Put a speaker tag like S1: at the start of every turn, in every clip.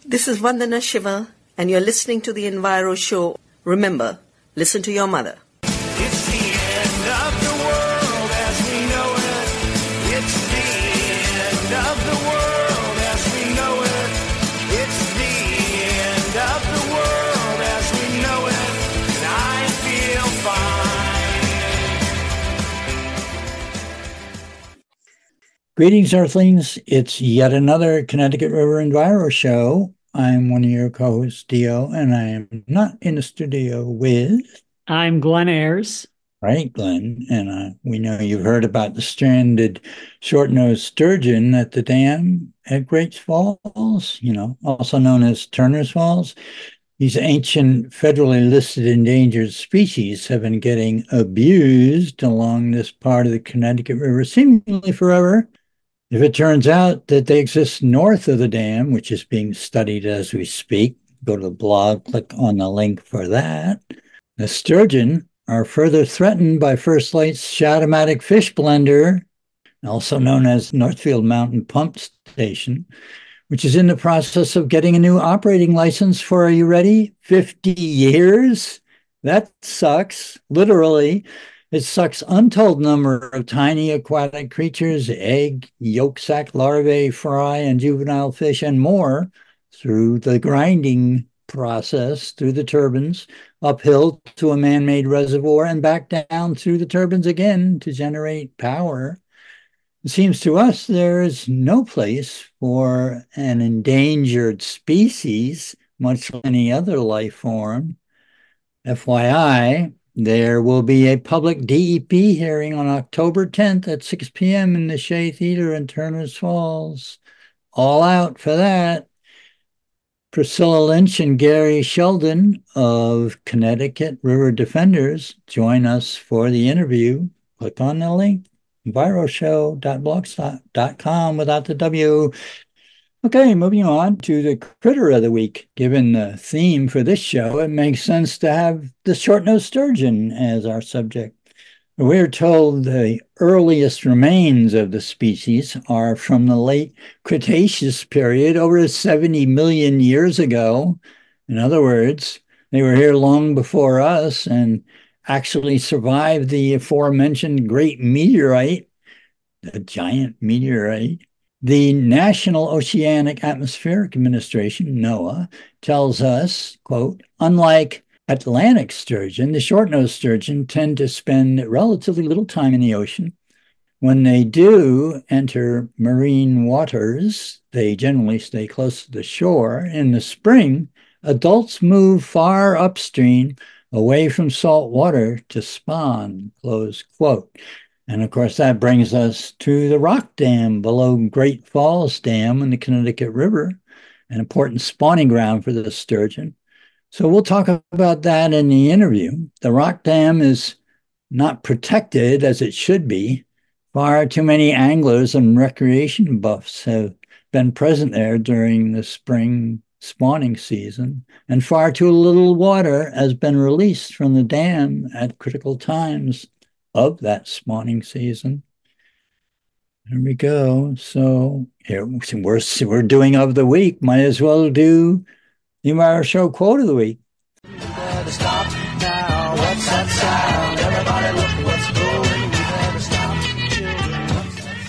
S1: This is Vandana Shiva, and you're listening to the Enviro Show. Remember, listen to your mother.
S2: It's the end of the world as we know it. It's the end of the world as we know it. It's the end of the world as we know it. And I feel fine.
S3: Greetings, Earthlings. It's yet another Connecticut River Enviro Show. I'm one of your co-hosts, Dio, and I am not in the studio with...
S4: I'm Glenn Ayers.
S3: Right, Glenn. And we know you've heard about the stranded short-nosed sturgeon at the dam at Great Falls, also known as Turner's Falls. These ancient federally listed endangered species have been getting abused along this part of the Connecticut River seemingly forever. If it turns out that they exist north of the dam, which is being studied as we speak, go to the blog, click on the link for that. The sturgeon are further threatened by First Light's Shad-O-Matic fish blender, also known as Northfield Mountain Pump Station, which is in the process of getting a new operating license for, are you ready, 50 years? That sucks, literally. It sucks untold number of tiny aquatic creatures, egg, yolk sac larvae, fry, and juvenile fish, and more through the grinding process, through the turbines, uphill to a man-made reservoir, and back down through the turbines again to generate power. It seems to us there is no place for an endangered species, much like any other life form. FYI, there will be a public DEP hearing on October 10th at 6 p.m. in the Shea Theater in Turner's Falls. All out for that. Priscilla Lynch and Gary Sheldon of Connecticut River Defenders join us for the interview. Click on the link, enviroshow.blogspot.com without the W. Okay, moving on to the critter of the week. Given the theme for this show, it makes sense to have the short-nosed sturgeon as our subject. We're told the earliest remains of the species are from the late Cretaceous period, over 70 million years ago. In other words, they were here long before us and actually survived the aforementioned great meteorite, the giant meteorite. The National Oceanic Atmospheric Administration, NOAA, tells us, quote, unlike Atlantic sturgeon, the short-nosed sturgeon tend to spend relatively little time in the ocean. When they do enter marine waters, they generally stay close to the shore. In the spring, adults move far upstream, away from salt water to spawn, close quote. And of course, that brings us to the Rock Dam below Great Falls Dam in the Connecticut River, an important spawning ground for the sturgeon. So we'll talk about that in the interview. The Rock Dam is not protected as it should be. Far too many anglers and recreation buffs have been present there during the spring spawning season, and far too little water has been released from the dam at critical times of that spawning season. There we go. So here we're doing of the week. Might as well do the Enviro Show quote of the week.
S2: You better stop now. What's that sound? Everybody look what's going. You better stop, children. What's that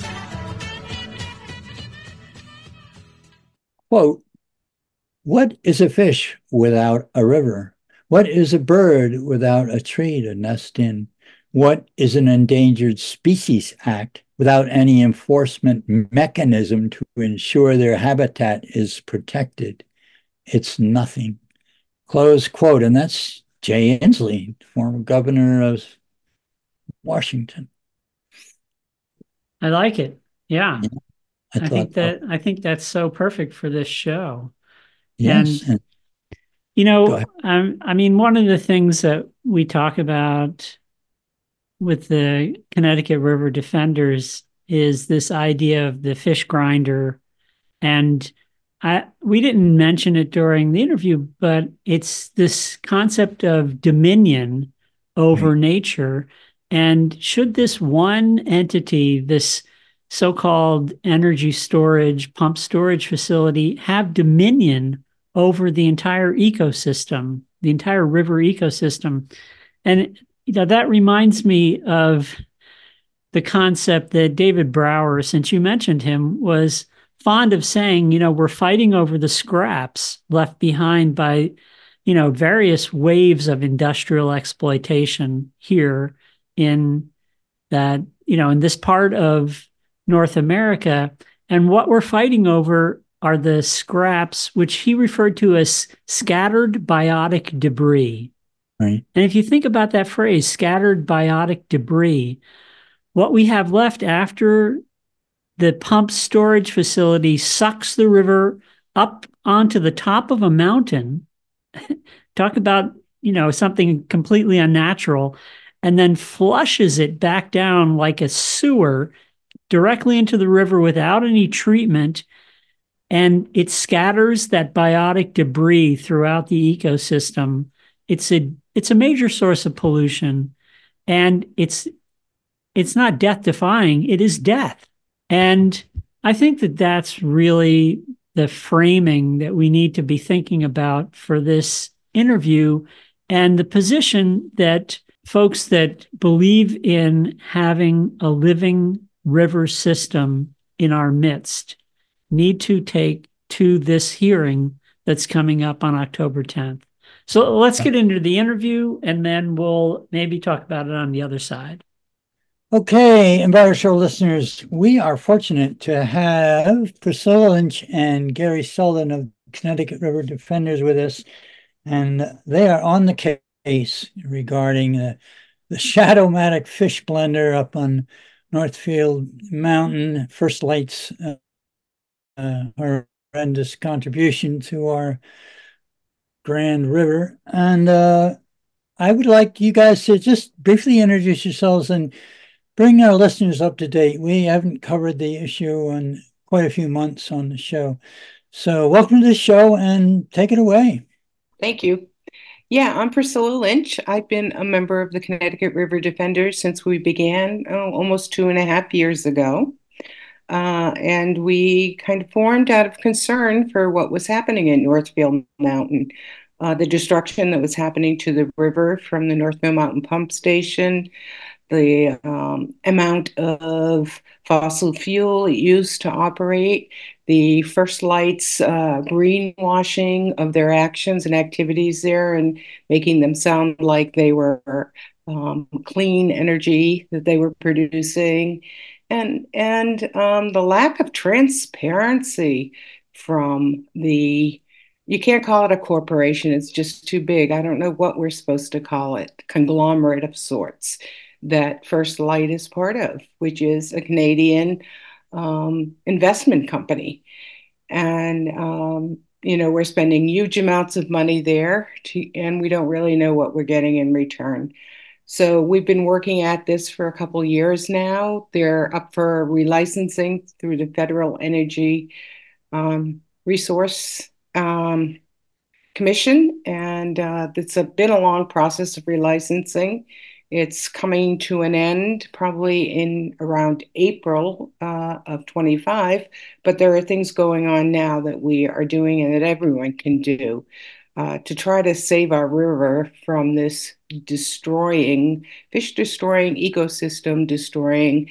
S2: sound?
S3: Quote, what is a fish without a river? What is a bird without a tree to nest in? What is an Endangered Species Act without any enforcement mechanism to ensure their habitat is protected? It's nothing. Close quote. And that's Jay Inslee, former governor of Washington.
S4: I like it. Yeah.
S3: I
S4: think that's so perfect for this show.
S3: Yes.
S4: And I mean, one of the things that we talk about with the Connecticut River Defenders is this idea of the fish grinder. And we didn't mention it during the interview, but it's this concept of dominion over nature. And should this one entity, this so-called energy storage, pump storage facility, have dominion over the entire ecosystem, the entire river ecosystem. And that reminds me of the concept that David Brower, since you mentioned him, was fond of saying, we're fighting over the scraps left behind by, various waves of industrial exploitation here in that, in this part of North America. And what we're fighting over are the scraps, which he referred to as scattered biotic debris.
S3: Right.
S4: And if you think about that phrase, scattered biotic debris, what we have left after the pump storage facility sucks the river up onto the top of a mountain, talk about, something completely unnatural, and then flushes it back down like a sewer directly into the river without any treatment. And it scatters that biotic debris throughout the ecosystem. It's a major source of pollution, and it's not death defying, it is death. And I think that that's really the framing that we need to be thinking about for this interview, and the position that folks that believe in having a living river system in our midst need to take to this hearing that's coming up on October 10th. So let's get into the interview, and then we'll maybe talk about it on the other side.
S3: Okay, EnviroShow listeners, we are fortunate to have Priscilla Lynch and Gary Selden of Connecticut River Defenders with us, and they are on the case regarding the Shadow-Matic fish blender up on Northfield Mountain. First Light's horrendous contribution to our Grand River. And I would like you guys to just briefly introduce yourselves and bring our listeners up to date. We haven't covered the issue in quite a few months on the show. So welcome to the show and take it away.
S5: Thank you. Yeah, I'm Priscilla Lynch. I've been a member of the Connecticut River Defenders since we began almost 2.5 years ago. And we kind of formed out of concern for what was happening at Northfield Mountain, the destruction that was happening to the river from the Northfield Mountain Pump Station, the amount of fossil fuel it used to operate, the First Light's greenwashing of their actions and activities there and making them sound like they were clean energy that they were producing, and the lack of transparency from you can't call it a corporation, it's just too big. I don't know what we're supposed to call it, conglomerate of sorts that First Light is part of, which is a Canadian investment company. And, we're spending huge amounts of money there and we don't really know what we're getting in return. So we've been working at this for a couple years now. They're up for relicensing through the Federal Energy Resource Commission. And it's been a long process of relicensing. It's coming to an end probably in around April of 25, but there are things going on now that we are doing and that everyone can do to try to save our river from this fish destroying, ecosystem destroying,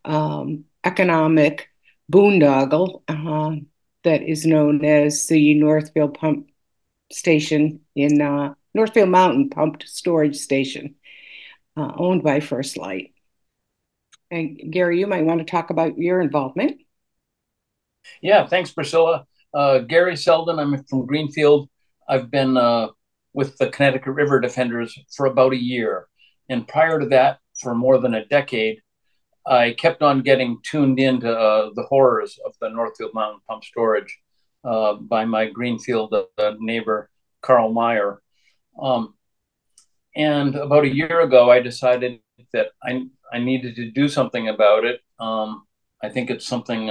S5: economic boondoggle that is known as the Northfield Pump Station in Northfield Mountain Pumped Storage Station. Owned by First Light. And Gary, you might want to talk about your involvement.
S6: Yeah, thanks, Priscilla. Gary Selden, I'm from Greenfield. I've been with the Connecticut River Defenders for about a year. And prior to that, for more than a decade, I kept on getting tuned into the horrors of the Northfield Mountain Pump Storage by my Greenfield neighbor, Carl Meyer. And about a year ago, I decided that I needed to do something about it. I think it's something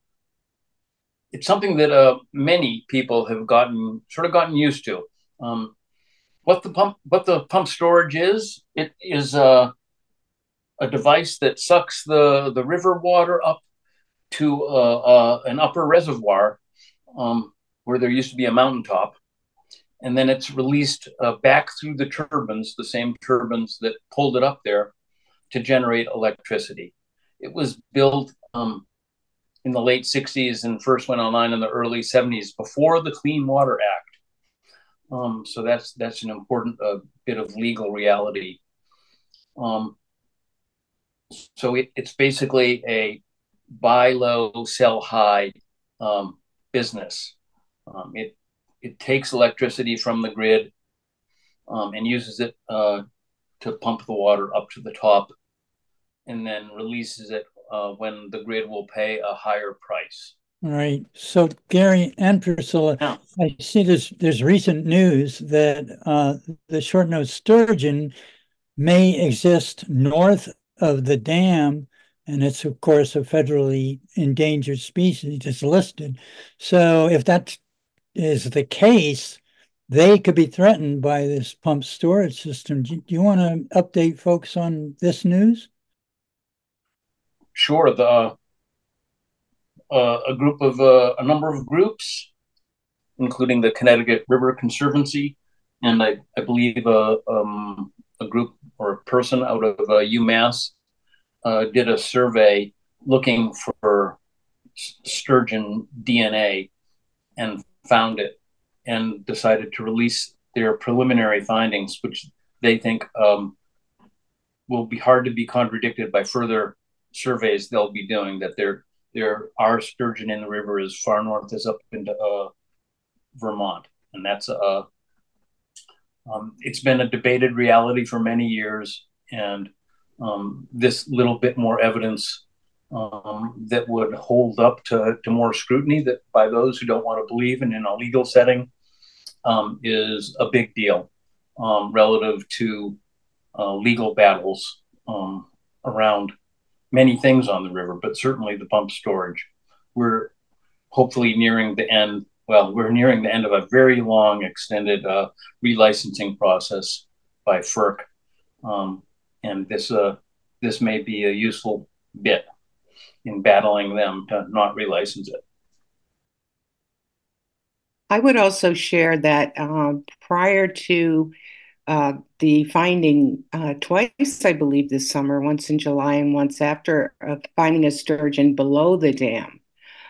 S6: that many people have gotten used to. What the pump storage is, it is a device that sucks the river water up to an upper reservoir, where there used to be a mountaintop, and then it's released back through the turbines, the same turbines that pulled it up there, to generate electricity. It was built in the late 60s and first went online in the early 70s before the Clean Water Act. So that's an important bit of legal reality. So it's basically a buy low, sell high business. It takes electricity from the grid and uses it to pump the water up to the top, and then releases it when the grid will pay a higher price.
S3: All right. So Gary and Priscilla,
S6: Yeah.
S3: I see there's recent news that the short-nosed sturgeon may exist north of the dam, and it's of course a federally endangered species that's listed. So if that is the case, they could be threatened by this pump storage system. Do you want to update folks on this news?
S6: Sure. A number of groups, including the Connecticut River Conservancy, and I believe a group or a person out of UMass did a survey looking for sturgeon DNA and found it, and decided to release their preliminary findings, which they think will be hard to be contradicted by further surveys they'll be doing, that there are sturgeon in the river as far north as up into Vermont. And that's it's been a debated reality for many years. And this little bit more evidence that would hold up to more scrutiny that by those who don't want to believe in a legal setting is a big deal relative to legal battles around many things on the river, but certainly the pump storage. We're hopefully nearing the end. Well, we're nearing the end of a very long, extended relicensing process by FERC, and this may be a useful bit in battling them to not relicense it.
S5: I would also share that prior to the finding twice, I believe, this summer, once in July and once after, of finding a sturgeon below the dam.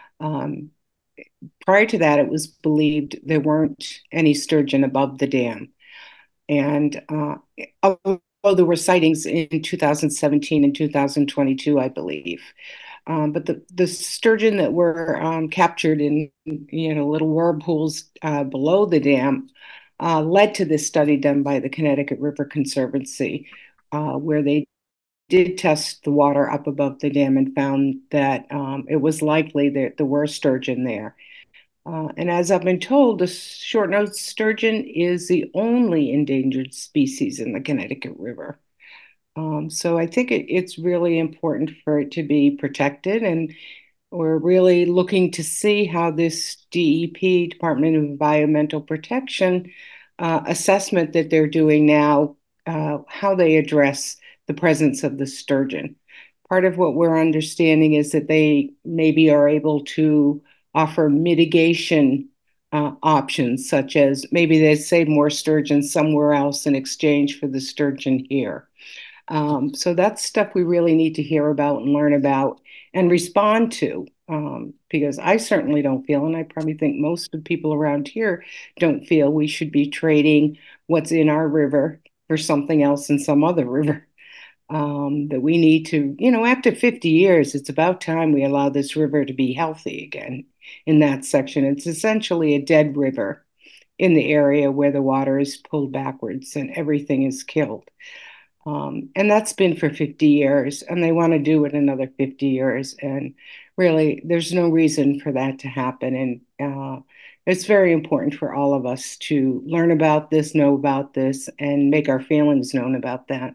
S5: Prior to that, it was believed there weren't any sturgeon above the dam. And although there were sightings in 2017 and 2022, I believe. But the sturgeon that were captured in little whirlpools below the dam led to this study done by the Connecticut River Conservancy, where they did test the water up above the dam and found that it was likely that there were sturgeon there. And as I've been told, the short-nosed sturgeon is the only endangered species in the Connecticut River. So I think it's really important for it to be protected, and we're really looking to see how this DEP, Department of Environmental Protection, assessment that they're doing now, how they address the presence of the sturgeon. Part of what we're understanding is that they maybe are able to offer mitigation options, such as maybe they save more sturgeon somewhere else in exchange for the sturgeon here. So that's stuff we really need to hear about and learn about and respond to, because I certainly don't feel, and I probably think most of the people around here don't feel, we should be trading what's in our river for something else in some other river. That we need to, after 50 years, it's about time we allow this river to be healthy again in that section. It's essentially a dead river in the area where the water is pulled backwards and everything is killed. And that's been for 50 years, and they want to do it another 50 years. And really, there's no reason for that to happen. And it's very important for all of us to learn about this, know about this, and make our feelings known about that.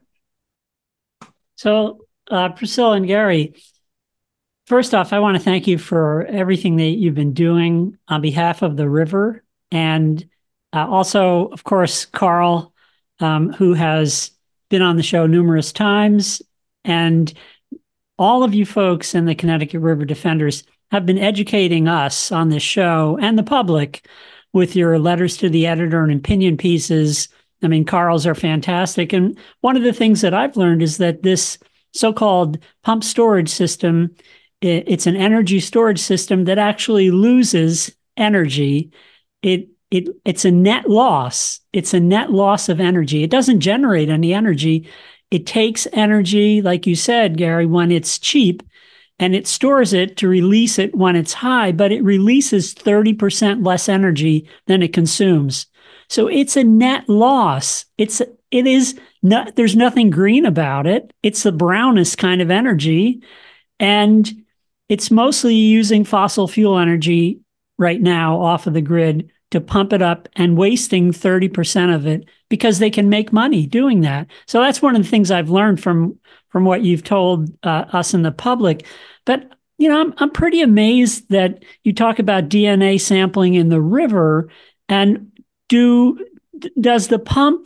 S4: So, Priscilla and Gary, first off, I want to thank you for everything that you've been doing on behalf of the river. And also, of course, Carl, who has been on the show numerous times, and all of you folks in the Connecticut River Defenders. have been educating us on this show and the public with your letters to the editor and opinion pieces. I mean, Carl's are fantastic. And one of the things that I've learned is that this so-called pump storage system, it's an energy storage system that actually loses energy. It's a net loss. It's a net loss of energy. It doesn't generate any energy. It takes energy, like you said, Gary, when it's cheap, and it stores it to release it when it's high, but it releases 30% less energy than it consumes. So it's a net loss. There's nothing green about it. It's the brownest kind of energy. And it's mostly using fossil fuel energy right now off of the grid to pump it up and wasting 30% of it because they can make money doing that. So that's one of the things I've learned from what you've told us in the public. But, you know, I'm pretty amazed that you talk about DNA sampling in the river. And does the pump,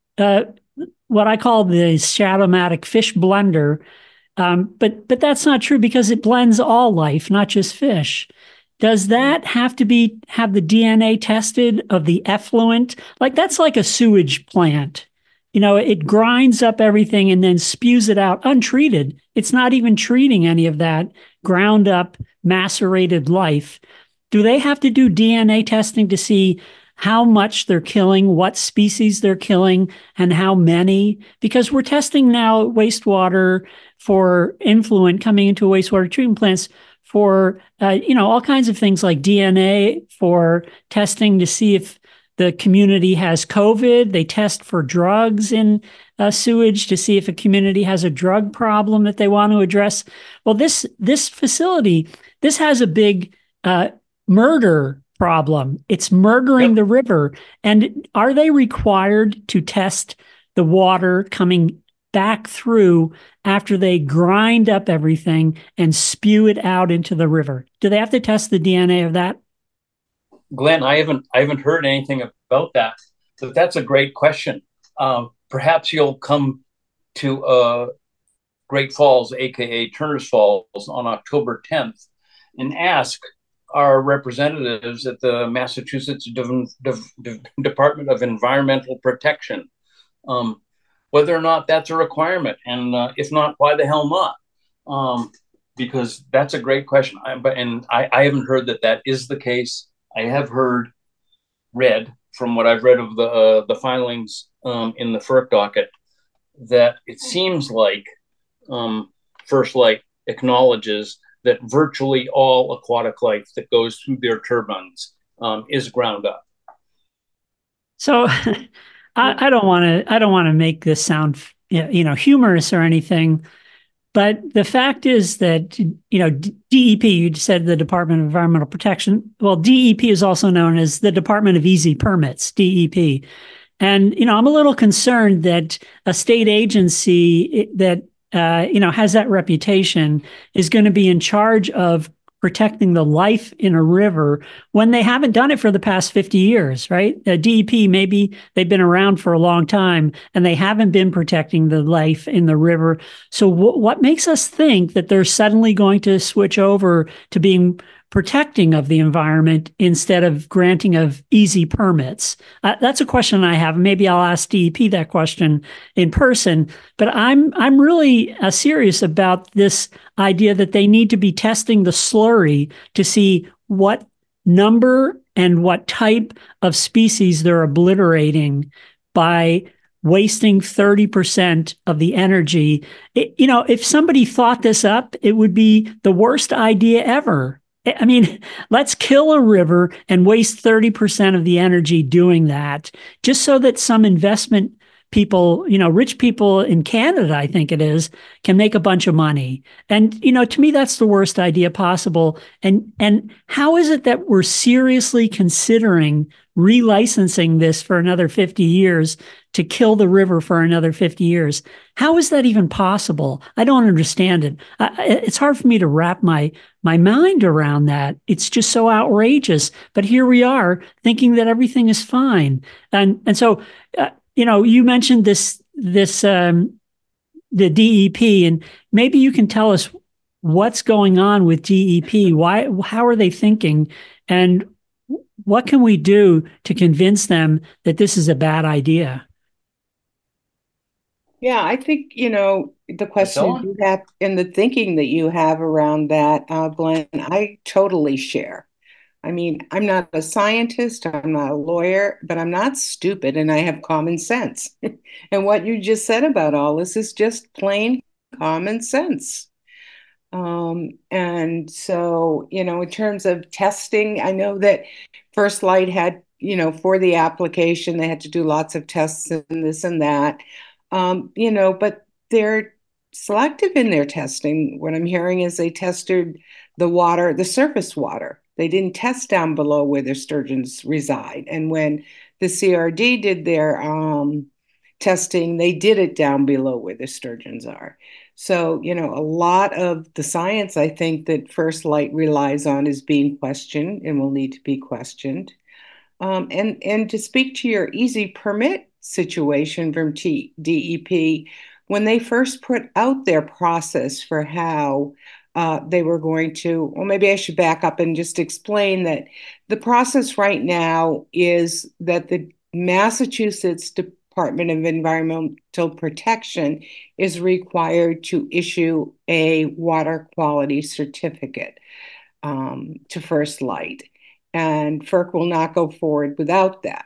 S4: what I call the Shadowmatic fish blender, but that's not true because it blends all life, not just fish. Does that have the DNA tested of the effluent? Like that's like a sewage plant. You know, it grinds up everything and then spews it out untreated. It's not even treating any of that ground up, macerated life. Do they have to do DNA testing to see how much they're killing, what species they're killing, and how many? Because we're testing now wastewater for influent coming into wastewater treatment plants for, all kinds of things like DNA for testing to see if the community has COVID. They test for drugs in sewage to see if a community has a drug problem that they want to address. Well, this facility, this has a big murder problem. It's murdering the river. And are they required to test the water coming back through after they grind up everything and spew it out into the river? Do they have to test the DNA of that?
S6: Glenn, I haven't heard anything about that, but that's a great question. Perhaps you'll come to Great Falls, aka Turner's Falls, on October 10th, and ask our representatives at the Massachusetts Department of Environmental Protection whether or not that's a requirement, and if not, why the hell not? Because that's a great question. I haven't heard that is the case. I have read from what I've read of the filings in the FERC docket that it seems like First Light acknowledges that virtually all aquatic life that goes through their turbines is ground up.
S4: So I don't want to make this sound humorous or anything, but the fact is that DEP, you said the Department of Environmental Protection. Well, DEP is also known as the Department of Easy Permits, DEP. And I'm a little concerned that a state agency that has that reputation is going to be in charge of protecting the life in a river when they haven't done it for the past 50 years, right? DEP, maybe they've been around for a long time and they haven't been protecting the life in the river. So what makes us think that they're suddenly going to switch over to being protecting of the environment instead of granting of easy permits? That's a question I have. Maybe I'll ask DEP that question in person. But I'm really serious about this idea that they need to be testing the slurry to see what number and what type of species they're obliterating by wasting 30% of the energy. If somebody thought this up, it would be the worst idea ever. I mean, let's kill a river and waste 30% of the energy doing that just so that some investment people, rich people in Canada, I think it is, can make a bunch of money. And, to me, that's the worst idea possible. And how is it that we're seriously considering relicensing this for another 50 years to kill the river for another 50 years? How is that even possible? I don't understand it. It's hard for me to wrap my mind around that. It's just so outrageous. But here we are thinking that everything is fine. And so, you mentioned the DEP, and maybe you can tell us what's going on with DEP? How are they thinking? And what can we do to convince them that this is a bad idea?
S5: Yeah, I think, the questions
S6: Priscilla?
S5: you have and the thinking that you have around that, Glenn, I totally share. I mean, I'm not a scientist, I'm not a lawyer, but I'm not stupid and I have common sense. And what you just said about all this is just plain common sense. And so, in terms of testing, I know that First Light had, for the application, they had to do lots of tests and this and that. But they're selective in their testing. What I'm hearing is they tested the water, the surface water. They didn't test down below where the sturgeons reside. And when the CRD did their testing, they did it down below where the sturgeons are. So, a lot of the science I think that First Light relies on is being questioned and will need to be questioned. And to speak to your easy permit situation from DEP, when they first put out their process for how they were going to, well, maybe I should back up and just explain that the process right now is that the Massachusetts Department of Environmental Protection is required to issue a water quality certificate to First Light. And FERC will not go forward without that.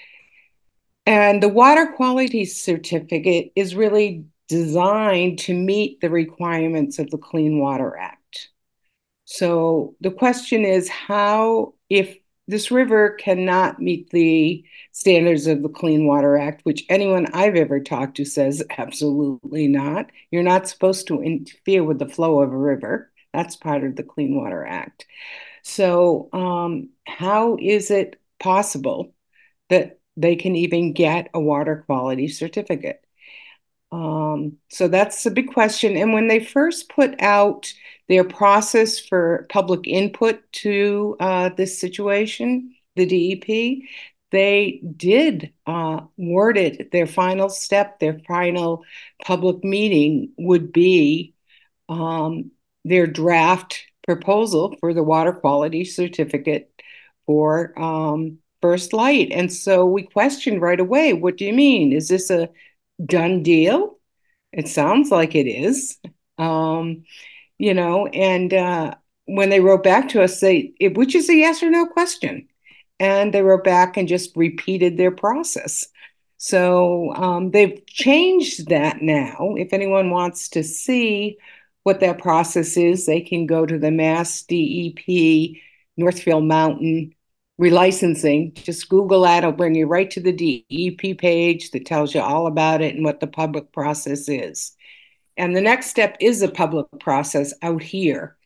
S5: And the water quality certificate is really designed to meet the requirements of the Clean Water Act. So the question is how, if this river cannot meet the standards of the Clean Water Act, which anyone I've ever talked to says absolutely not. You're not supposed to interfere with the flow of a river. That's part of the Clean Water Act. So, how is it possible that they can even get a water quality certificate? So that's a big question. And when they first put out their process for public input to this situation, the DEP, they did word it. Their final step, their final public meeting would be their draft proposal for the water quality certificate for First Light. And so we questioned right away, what do you mean? Is this a done deal? It sounds like it is. And when they wrote back to us, which is a yes or no question. And they wrote back and just repeated their process. So they've changed that now. If anyone wants to see what that process is, they can go to the Mass DEP Northfield Mountain relicensing. Just Google that. It'll bring you right to the DEP page that tells you all about it and what the public process is. And the next step is a public process out here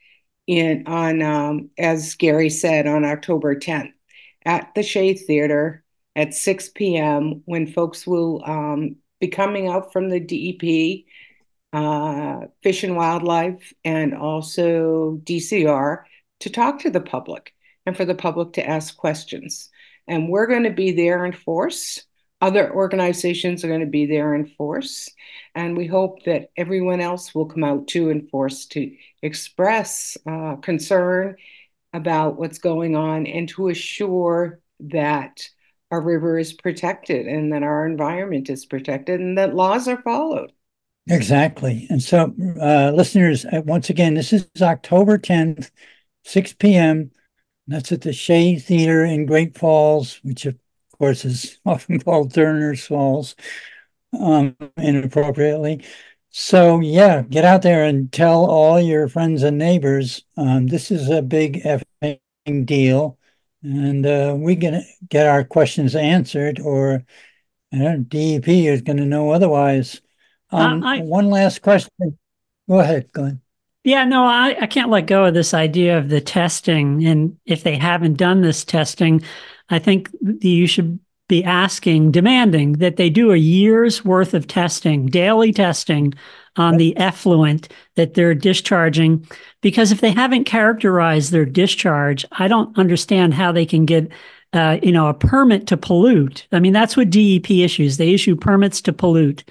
S5: as Gary said, on October 10th at the Shea Theater at 6 p.m. when folks will be coming out from the DEP, Fish and Wildlife, and also DCR to talk to the public and for the public to ask questions. And we're going to be there in force. Other organizations are going to be there in force. And we hope that everyone else will come out too in force to express concern about what's going on and to assure that our river is protected and that our environment is protected and that laws are followed.
S3: Exactly. And so, listeners, once again, this is October 10th, 6 p.m. That's at the Shea Theater in Great Falls, which of course is often called Turner's Falls, inappropriately. So yeah, get out there and tell all your friends and neighbors. This is a big effing deal, and we gonna get our questions answered, or DEP is going to know otherwise. One last question. Go ahead, Glenn.
S4: Yeah, no, I can't let go of this idea of the testing. And if they haven't done this testing, I think you should be demanding that they do a year's worth of testing, daily testing on the effluent that they're discharging. Because if they haven't characterized their discharge, I don't understand how they can get a permit to pollute. I mean, that's what DEP issues. They issue permits to pollute.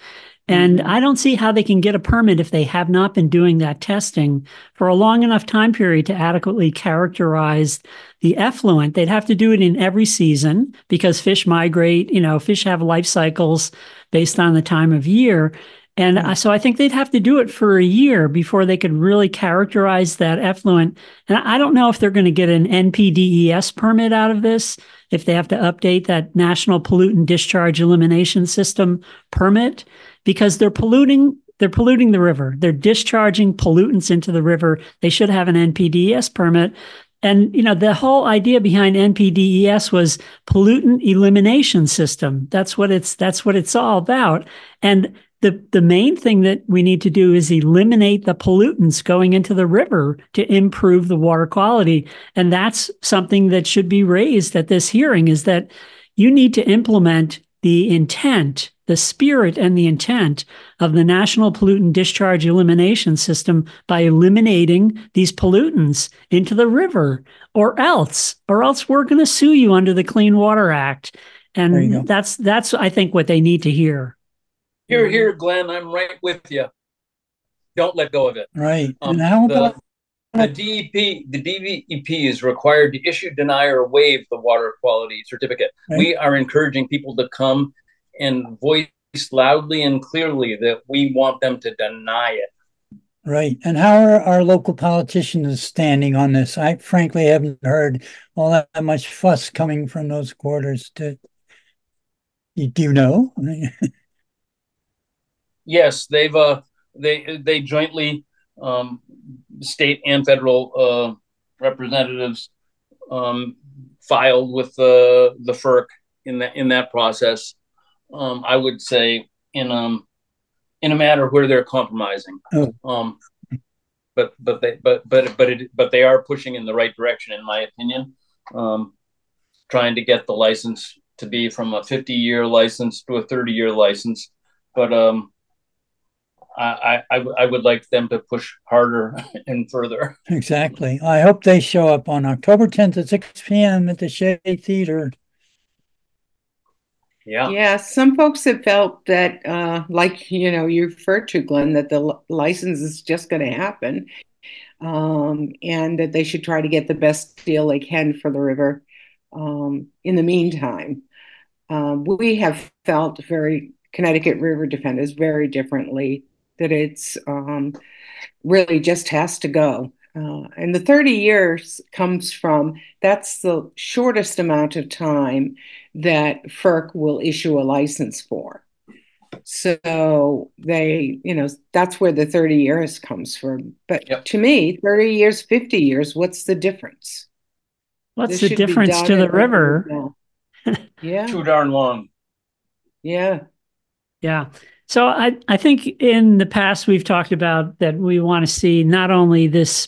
S4: And I don't see how they can get a permit if they have not been doing that testing for a long enough time period to adequately characterize the effluent. They'd have to do it in every season because fish migrate, fish have life cycles based on the time of year. And so I think they'd have to do it for a year before they could really characterize that effluent. And I don't know if they're going to get an NPDES permit out of this, if they have to update that National Pollutant Discharge Elimination System permit, because they're polluting the river. They're discharging pollutants into the river. They should have an NPDES permit. And, the whole idea behind NPDES was pollutant elimination system. That's what it's all about. And the main thing that we need to do is eliminate the pollutants going into the river to improve the water quality. And that's something that should be raised at this hearing, is that you need to implement the intent, the spirit and the intent of the National Pollutant Discharge Elimination System by eliminating these pollutants into the river, or else we're going to sue you under the Clean Water Act. And that's I think what they need to hear.
S6: Here, Glenn, I'm right with you. Don't let go of it.
S3: Right. And how about
S6: the DEP is required to issue, deny, or waive the water quality certificate. Right. We are encouraging people to come and voice loudly and clearly that we want them to deny it.
S3: Right. And how are our local politicians standing on this? I frankly haven't heard all that much fuss coming from those quarters. Do you know?
S6: Yes, they've they jointly, state and federal representatives filed with the FERC in that process. I would say in a matter where they're compromising. But they are pushing in the right direction, in my opinion. Trying to get the license to be from a 50-year license to a 30-year license, but I would like them to push harder and further.
S3: Exactly. I hope they show up on October 10th at 6 p.m. at the Shea Theater.
S5: Yeah. Some folks have felt that, like, you referred to, Glenn, that the license is just going to happen, and that they should try to get the best deal they can for the river. In the meantime, we have felt Connecticut River Defenders very differently, that it's really just has to go. And the 30 years comes from, that's the shortest amount of time that FERC will issue a license for. So they, that's where the 30 years comes from. But to me, 30 years, 50 years, what's the difference?
S4: What's the difference to the river?
S5: Yeah.
S6: Too darn long.
S5: Yeah.
S4: Yeah. So I think in the past we've talked about that we want to see not only this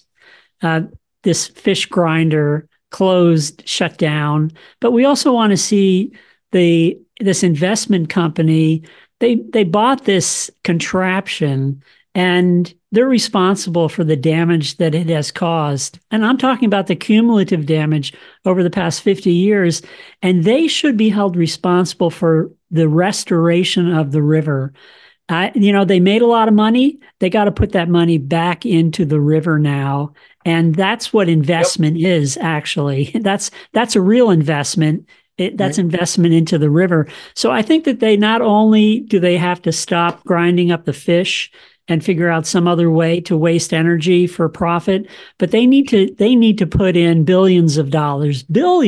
S4: fish grinder closed, shut down, but we also want to see this investment company. They bought this contraption and they're responsible for the damage that it has caused. And I'm talking about the cumulative damage over the past 50 years. And they should be held responsible for the restoration of the river. They made a lot of money. They got to put that money back into the river now. And that's what investment is, actually. That's a real investment. That's investment into the river. So I think that they not only do they have to stop grinding up the fish and figure out some other way to waste energy for profit, but they need to put in billions of dollars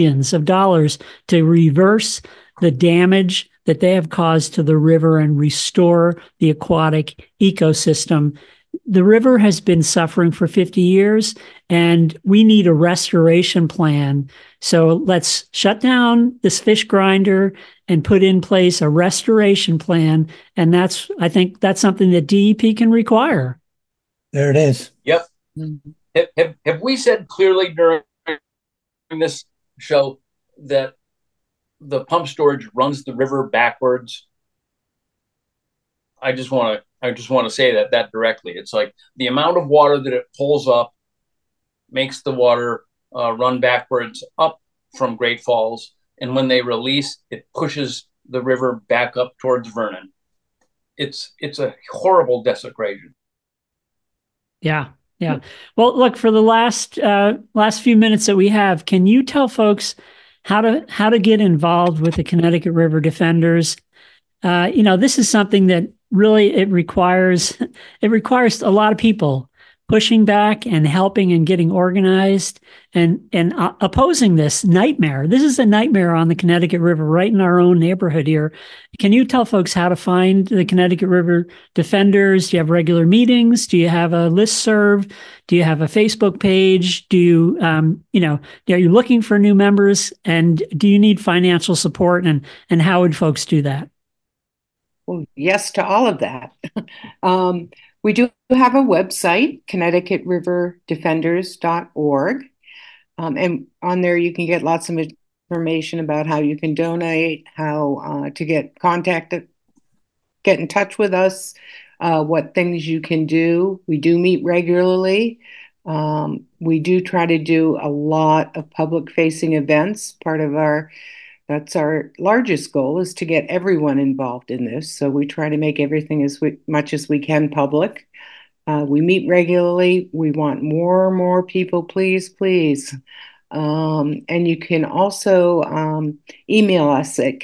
S4: to reverse the damage that they have caused to the river and restore the aquatic ecosystem. The river has been suffering for 50 years, and we need a restoration plan. So let's shut down this fish grinder and put in place a restoration plan. And I think that's something that DEP can require.
S3: There it is.
S6: Yep. Have we said clearly during this show that the pump storage runs the river backwards? I just want to say that directly. It's like the amount of water that it pulls up makes the water run backwards up from Great Falls, and when they release, it pushes the river back up towards Vernon. it's a horrible desecration.
S4: Yeah. Yeah. Well, look, for the last few minutes that we have, can you tell folks how to get involved with the Connecticut River Defenders? This is something that really it requires a lot of people pushing back and helping and getting organized and opposing this nightmare. This is a nightmare on the Connecticut River, right in our own neighborhood here. Can you tell folks how to find the Connecticut River Defenders? Do you have regular meetings? Do you have a listserv? Do you have a Facebook page? Do you, are you looking for new members? And do you need financial support? And how would folks do that?
S5: Well, yes to all of that. We do have a website, ConnecticutRiverDefenders.org. And on there, you can get lots of information about how you can donate, how to get in touch with us, what things you can do. We do meet regularly. We do try to do a lot of public-facing events. That's our largest goal, is to get everyone involved in this. So we try to make everything as much as we can public. We meet regularly. We want more people, please. And you can also email us at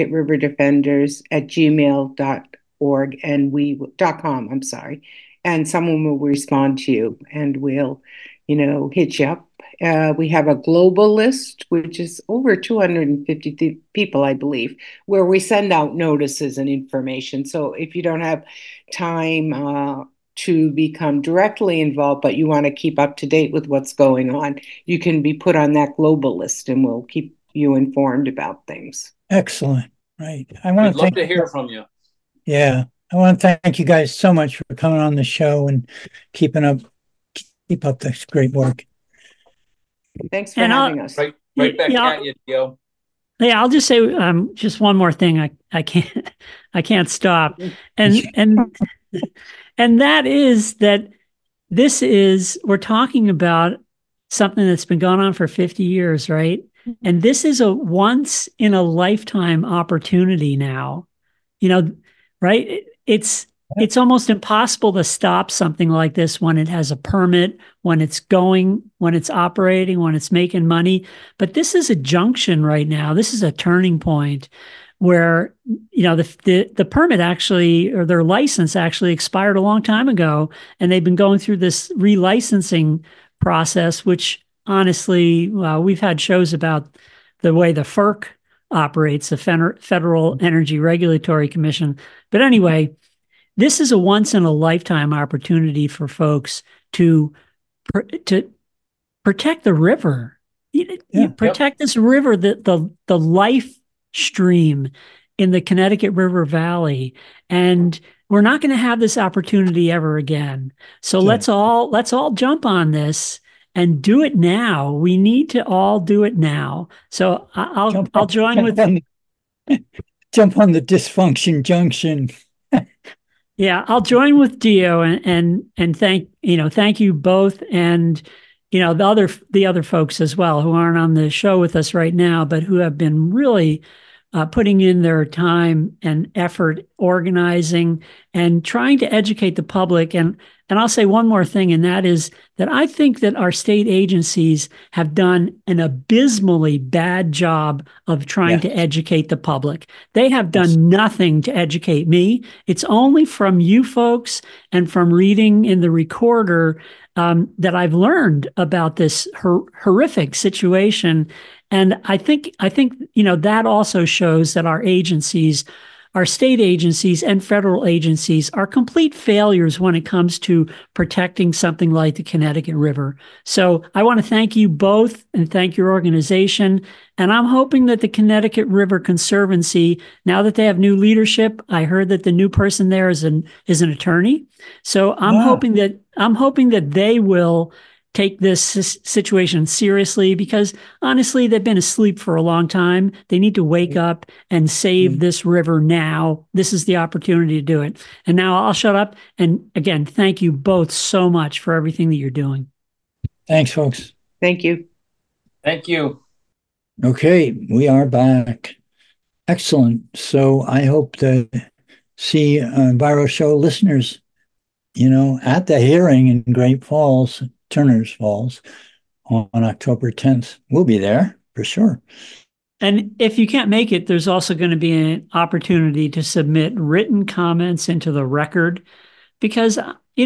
S5: ConnecticutRiverDefenders@gmail.org .com, I'm sorry. And someone will respond to you and we'll, hit you up. We have a global list, which is over 250 people, I believe, where we send out notices and information. So if you don't have time to become directly involved, but you want to keep up to date with what's going on, you can be put on that global list and we'll keep you informed about things.
S3: Excellent. Right.
S6: I'd love to hear from you.
S3: Yeah. I want to thank you guys so much for coming on the show and keep up this great work.
S5: Thanks for having us.
S6: Right back at you, Joe.
S4: Yeah, I'll just say just one more thing. I can't stop, and that is that we're talking about something that's been going on for 50 years, right? And this is a once in a lifetime opportunity now, right? It's almost impossible to stop something like this when it has a permit, when it's operating, when it's making money. But this is a junction right now. This is a turning point where, the permit actually, or their license actually expired a long time ago. And they've been going through this relicensing process, which honestly, we've had shows about the way the FERC operates, the Federal Energy Regulatory Commission. But anyway, this is a once in a lifetime opportunity for folks to protect the river. Protect this river, the life stream in the Connecticut River Valley. And we're not going to have this opportunity ever again. So let's all jump on this and do it now. We need to all do it now. So I'll join with
S3: jump on the dysfunction junction.
S4: Yeah, I'll join with Dio and thank you both, and the other folks as well who aren't on the show with us right now, but who have been really putting in their time and effort, organizing and trying to educate the public. And I'll say one more thing, and that is that I think that our state agencies have done an abysmally bad job of trying to educate the public. They have done nothing to educate me. It's only from you folks and from reading in the recorder that I've learned about this horrific situation. And I think that also shows that our agencies, our state agencies and federal agencies, are complete failures when it comes to protecting something like the Connecticut River. So I want to thank you both and thank your organization. And I'm hoping that the Connecticut River Conservancy, now that they have new leadership, I heard that the new person there is an attorney. So I'm hoping that they will take this situation seriously, because honestly, they've been asleep for a long time. They need to wake up and save this river now. This is the opportunity to do it. And now I'll shut up. And again, thank you both so much for everything that you're doing.
S3: Thanks, folks.
S5: Thank you.
S6: Thank you.
S3: Okay, we are back. Excellent. So I hope that see Enviro Show listeners, at the hearing in Great Falls, Turner's Falls, on October 10th. We'll be there for sure.
S4: And if you can't make it, there's also going to be an opportunity to submit written comments into the record because,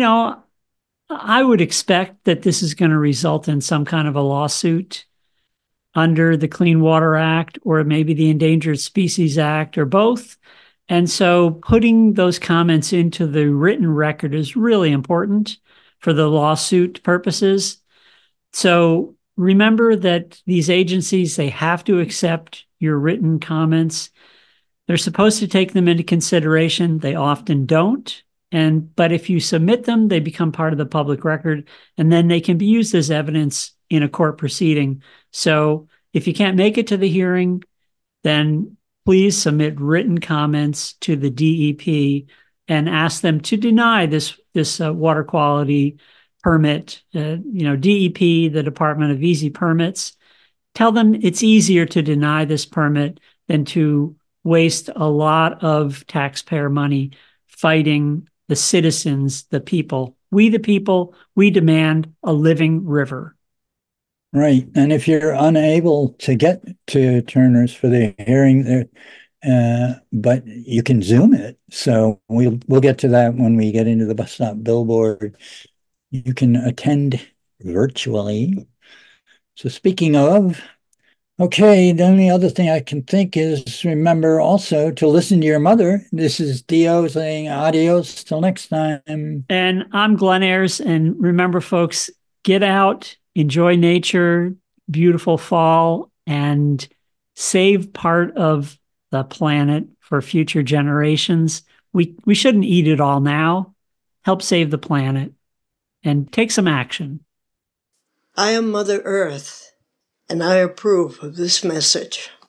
S4: I would expect that this is going to result in some kind of a lawsuit under the Clean Water Act or maybe the Endangered Species Act or both. And so putting those comments into the written record is really important for the lawsuit purposes. So remember that these agencies, they have to accept your written comments. They're supposed to take them into consideration. They often don't. But if you submit them, they become part of the public record, and then they can be used as evidence in a court proceeding. So if you can't make it to the hearing, then please submit written comments to the DEP and ask them to deny this water quality permit. DEP, the Department of Easy Permits, tell them it's easier to deny this permit than to waste a lot of taxpayer money fighting the citizens, the people. We, the people, we demand a living river.
S3: Right. And if you're unable to get to Turner's for the hearing, but you can Zoom it. So we'll get to that when we get into the bus stop billboard. You can attend virtually. So speaking of, okay, the only other thing I can think is remember also to listen to your mother. This is Dio saying adios till next time.
S4: And I'm Glenn Ayers. And remember, folks, get out, enjoy nature, beautiful fall, and save part of the planet for future generations. We shouldn't eat it all now. Help save the planet and take some action.
S7: I am Mother Earth, and I approve of this message.